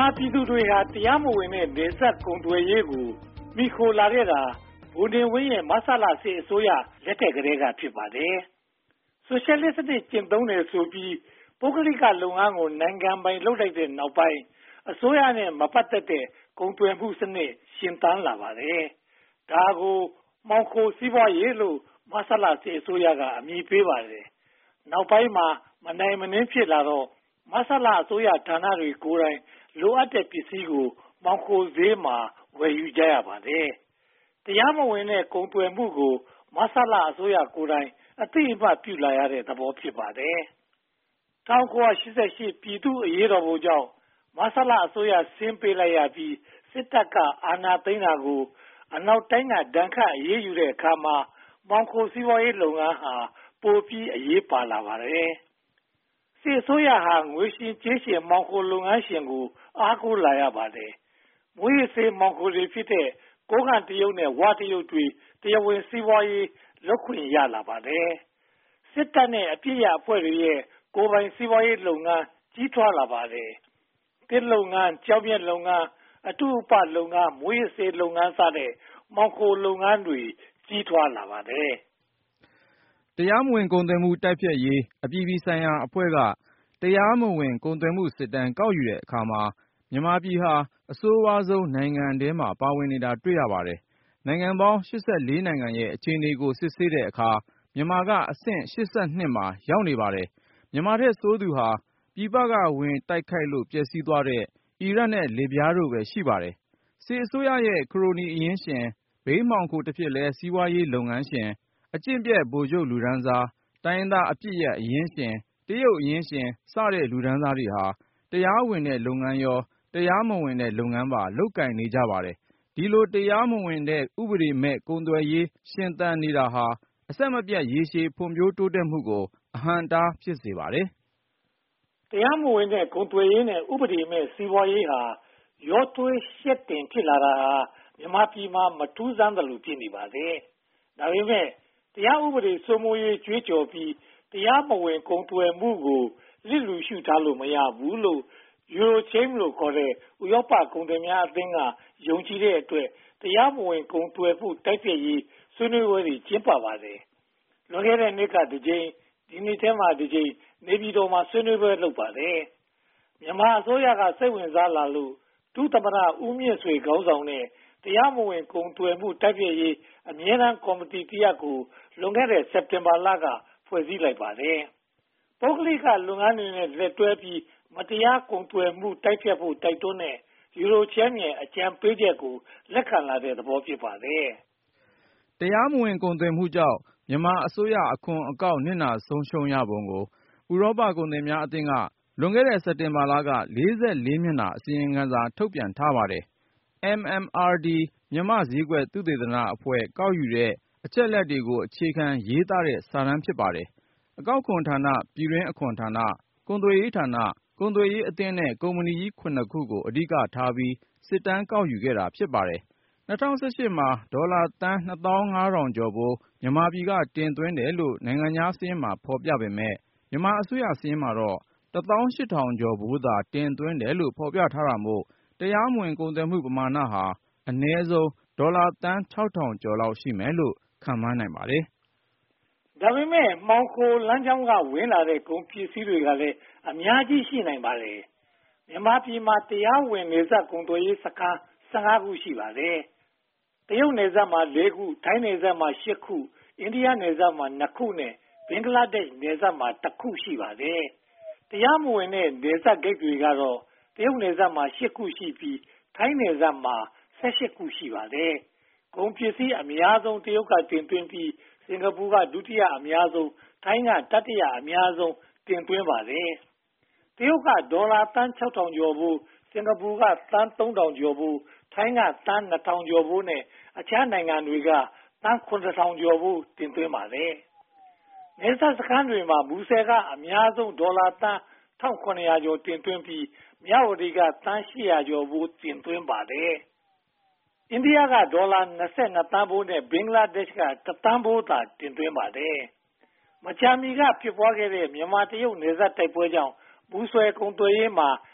မြန်မာပြည်သူတွေဟာတရားမဝင်တဲ့နယ်စပ်ကုန်သွယ်ရေးကိုမိခိုလာခဲ့တာဗိုလ်နေဝင်းရဲ့မဆလစစ်အစိုးရလက်ထက်ကတည်းကဖြစ်ပါတယ်။ဆိုရှယ်လစ်စနစ်ကျင့်သုံးတယ်ဆိုပြီးပုဂ္ဂလိကလုပ်ငန်းကိုနိုင်ငံပိုင်လုပ်လိုက်တဲ့နောက်ပိုင်းအစိုးရနဲ့မပတ်သက်တဲ့ကုန်သွယ်မှုစနစ်ရှင်သန်လာပါတယ်။ဒါကိုမှောင်ခိုစီးပွားရေးလို့မဆလစစ်အစိုးရကအမည်ပေးပါတယ်။နောက်ပိုင်းမှာမနိုင်မနှင်းဖြစ်လာတော့မဆလအစိုးရဌာနတွေကိုယ်တိုင်လိုအပ်တဲ့ပစ္စည်းကိုမှောင်ခိုဈေးမှာဝယ်ယူကြရပါတယ်။တရားမဝင်တဲ့ကုန်သွယ်မှုကိုမဆလအစိုးရကိုယ်တိုင်အသိအမှတ်ပြုလာရတဲ့သဘောဖြစ်ပါတယ်။1988ပြည်သူ့အရေးတော်ပုံကြောင့်မဆလအစိုးရဆင်းပေးလိုက်ရပြီးစစ်တပ်ကအာဏာသိမ်းတာကိုအနောက်တိုင်းကဒဏ်ခတ်အရေးယူတဲ့အခါမှာမှောင်ခိုစီးပွားရေးလုပ်ငန်းဟာပိုပြီးအရေးပါလာပါတယ်။စစ်အစိုးရဟာငွေရှင်ကြေးရှင်မှောင်ခိုလုပ်ငန်းရှင်ကိုအားကိုးလာရပါတယ်။မွေးစေမှောင်ခိုတွေဖြစ်တဲ့ကိုးကန့်တရုတ်နဲ့ဝတရုတ်တွေတရားဝင်စီးပွားရေးလုပ်ခွင့်ရလာပါတယ်။စစ်တပ်နဲ့အပြစ်ရအဖွဲ့တွေရဲ့ကိုယ်ပိုင်စီးပွားရေးလုပ်ငန်းကြီးထွားလာပါတယ်။တစ်လုပ်ငန်းကြောက်မြတ်လုပ်ငန်းအတုအပလုပ်ငန်းမွေးစေလုပ်ငန်းစတဲ့မှောင်ခိုလုပ်ငန်းတွေကြီးထွားလာပါတယ်။တရားမဝင်ကုန်သွယ်မှုတိုက်ဖျက်ရေးအပြည်ပြည်ဆိုင်ရာအဖွဲ့ကတရားမဝင်ကုန်သွယ်မှုစစ်တမ်းကောက်ယူတဲ့အခါမှာမြန်မာပြည်ဟာအဆိုးဝါးဆုံးနိုင်ငံထဲမှာပါဝင်နေတာတွေ့ရပါတယ်။နိုင်ငံပေါင်း84နိုင်ငံရဲ့အခြေအနေကိုစစ်ဆေးတဲ့အခါမြန်မာကအဆင့်82မှာရောက်နေပါတယ်။မြန်မာထက်ဆိုးသူဟာပြည်ပကဝင်တိုက်ခိုက်လို့ပျက်စီးသွားတဲ့အီရတ်နဲ့လစ်ဗျားတို့ပဲရှိပါတယ်။စစ်အစိုးရရဲ့ခရိုနီအရင်းရှင်ဘိန်းမှောင်ခိုတစ်ဖြစ်လဲစီးပွားရေးလုပ်ငန်းရှင်အကျင့်ပြတ်ဗိုလ်ချုပ်လူဒန်းစားတိုင်းရင်းသားအပြစ်ရအရင်းရှင်တရုတ်အရင်းရှင်စတဲ့လူဒန်းစားတွေဟာတရားဝင်တဲ့လုပ်ငန်းရောတရားမဝင်တဲ့လုပ်ငန်းပါလုပ်ကိုင်နေကြပါတယ်။ဒီလိုတရားမဝင်တဲ့ဥပဒေမဲ့ကုန်သွယ်ရေးရှင်သန်နေတာဟာအဆက်မပြတ်ရေရှည်ဖွံ့ဖြိုးတိုးတက်မှုကိုအဟန့်အတားဖြစ်စေပါတယ်။တရားမဝင်တဲ့ကုန်သွယ်ရေးနဲ့ဥပဒေမဲ့စီးပွားရေးဟာရောသွေးရှက်တင်ဖြစ်လာတာဟာမြန်မာပြည်မှာမထူးဆန်းသလိုဖြစ်နေပါတယ်။ဒါပေမဲ့တရားဥပဒေစိုးမိုးရေးကြွေးကြော်ပြီးတရားမဝင်ကုန်သွယ်မှုကိုလစ်လူရှုထားလို့မရဘူးလို့Eurochain လို့ခေါ်တဲ့ဥရောပကုန်သည်များအသင်းကယုံကြည်တဲ့အတွက်တရားမဝင်ကုန်သွယ်မှုတိုက်ဖျက်ရေးဆွေးနွေးပွဲတွေကျင်းပပါတယ်။လွန်ခဲ့တဲ့နှစ်ကတစ်ကြိမ်ဒီနှစ်ထဲမှာတစ်ကြိမ်နေပြည်တော်မှာဆွေးနွေးပွဲလုပ်ပါတယ်။မြန်မာအစိုးရကစိတ်ဝင်စားလာလို့ဒုသမ္မတဦးမြင့်ဆွေခေါင်းဆောင်တဲ့တရားမဝင်ကုန်သွယ်မှုတိုက်ဖျက်ရေးအမြဲတမ်းကော်မတီတရပ်ကိုလွန်ခဲ့တဲ့စက်တင်ဘာလကဖွဲ့စည်းလိုက်ပါတယ်။ပုဂ္ဂလိကလုပ်ငန်းတွေနဲ့လက်တွဲပြီးမတရားကုန်သွယ်မှုတိုက်ဖျက်ဖို့တိုက်တွန်းတဲ့Eurochainရဲ့အကြံပေးချက်ကိုလက်ခံလာတဲ့သဘောဖြစ်ပါတယ်။တရားမဝင်ကုန်သွယ်မှုကြောင့်မြန်မာအစိုးရအခွန်အကောက်နစ်နာဆုံးရှုံးရပုံကိုဥရောပကုန်သည်များအသင်းကလွန်ခဲ့တဲ့စက်တင်ဘာလက44မျက်နှာအစီရင်ခံစာထုတ်ပြန်ထားပါတယ်။ MMRD မြန်မာ့ဈေးကွက်သုတေသနအဖွဲ့ကောက်ယူတဲ့အချက်အလက်တွေကိုအခြေခံရေးသားတဲ့စာတမ်းဖြစ်ပါတယ်။အကောက်ခွန်ဌာနပြည်တွင်းအခွန်ဌာနကုန်သွယ်ရေးဌာနကုန်သွယ်ရေးအသင်းနဲ့ကုမ္ပဏီကြီးခုကိုအဓိကထားပြီးစစ်တမ်းကောက်ယူခဲ့တာဖြစ်ပါတယ်။2018မှာဒေါ်လာသန်း 2,500 ကျော်ဖိုးမြန်မာပြည်ကတင်သွင်းတယ်လို့နိုင်ငံခြားစာရင်းမှာဖော်ပြပေမဲ့မြန်မာအစိုးရစာရင်းမှာတော့ 18,000 ကျော်ဖိုးသာတင်သွင်းတယ်လို့ဖော်ပြထားတာမို့တရားမဝင်ကုန်သွယ်မှုပမာဏဟာအနည်းဆုံးဒေါ်လာသန်း 6,000 ကျော်လောက်ရှိမယ်လို့ခန့်မှန်းနိုင်ပါတယ်။ဒါပေမဲ့မှောင်ခိုလမ်းကြောင်းကဝင်လာတဲ့ကုန်ပစ္စည်းတွေကလည်းအများကြီးရှိနိုင်ပါတယ်။မြန်မာပြည်မှာတရားဝင်နယ်စပ်ကုန်သွယ်ရေးစခန်း15ခုရှိပါတယ်။တရုတ်နယ်စပ်မှာ4ခုထိုင်းနယ်စပ်မှာ8ခုအိန္ဒိယနယ်စပ်မှာ2ခုနဲ့ဘင်္ဂလားဒေ့ရှ်နယ်စပ်မှာ1ခုရှိပါတယ်။တရားမဝင်တဲ့နယ်စပ်ဂိတ်တွေကတော့တရုတ်နယ်စပ်မှာ8ခုရှိပြီးထိုင်းနယ်စပ်မှာ18ခုရှိပါတယ်။ကုန်ပစ္စည်းအများဆုံးတရုတ်ကတင်သွင်းပြီးစင်ကာပူကဒုတိယအများဆုံးထိုင်းကတတိယအများဆုံးတင်သွင်းပါတယ်။တရုတ်ကဒေါ်လာသန်း 6,000 ကျော်ဖို့စင်ကာပူကသန်း 3,000 ကျော်ဖို့ထိုင်းကသန်း 2,000 ကျော်ဖို့နဲ့အခြားနိုင်ငံတွေကသန်း 7,000 ကျော်ဖို့တင်သွင်းပါတယ်။နယ်စပ်စခန်းတွေမှာမူဆယ်ကအများဆုံးဒေါ်လာသန်း 1,700 ကျော်တင်သွင်းပြီးမြဝတီကသန်း 800 ကျော်ဖို့တင်သွင်းပါတယ်။အိန္ဒိယကဒေါ်လာ22သန်းဖိုးနဲ့ဘင်္ဂလားဒေ့ရှ်က1သန်းဖိုးသာတင်သွင်းပါတယ်။မကြာမီကဖြစ်ပွားခဲ့တဲ့မြန်မာတရုတ်နယ်စပ်တိုက်ပွဲကြောင့်မူဆယ်ကုန်သွယ်ရေးမှာ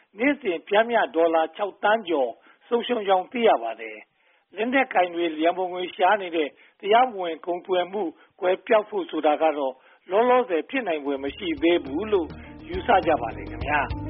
နေ့စဉ်ပျမ်းမျှဒေါ်လာ6 သန်းကျော်ဆုံးရှုံးကြောင်းသိရပါတယ်။လက်နက်ကင်တွေရန်ပုံငွေရှားနေတဲ့တရားမဝင်ကုန်သွယ်မှုကွယ်ပျောက်ဖို့ဆိုတာကတော့လောလောဆယ်ဖြစ်နိုင်ဖွယ်မရှိသေးဘူးလို့ယူဆကြပါတယ်ခင်ဗျာ။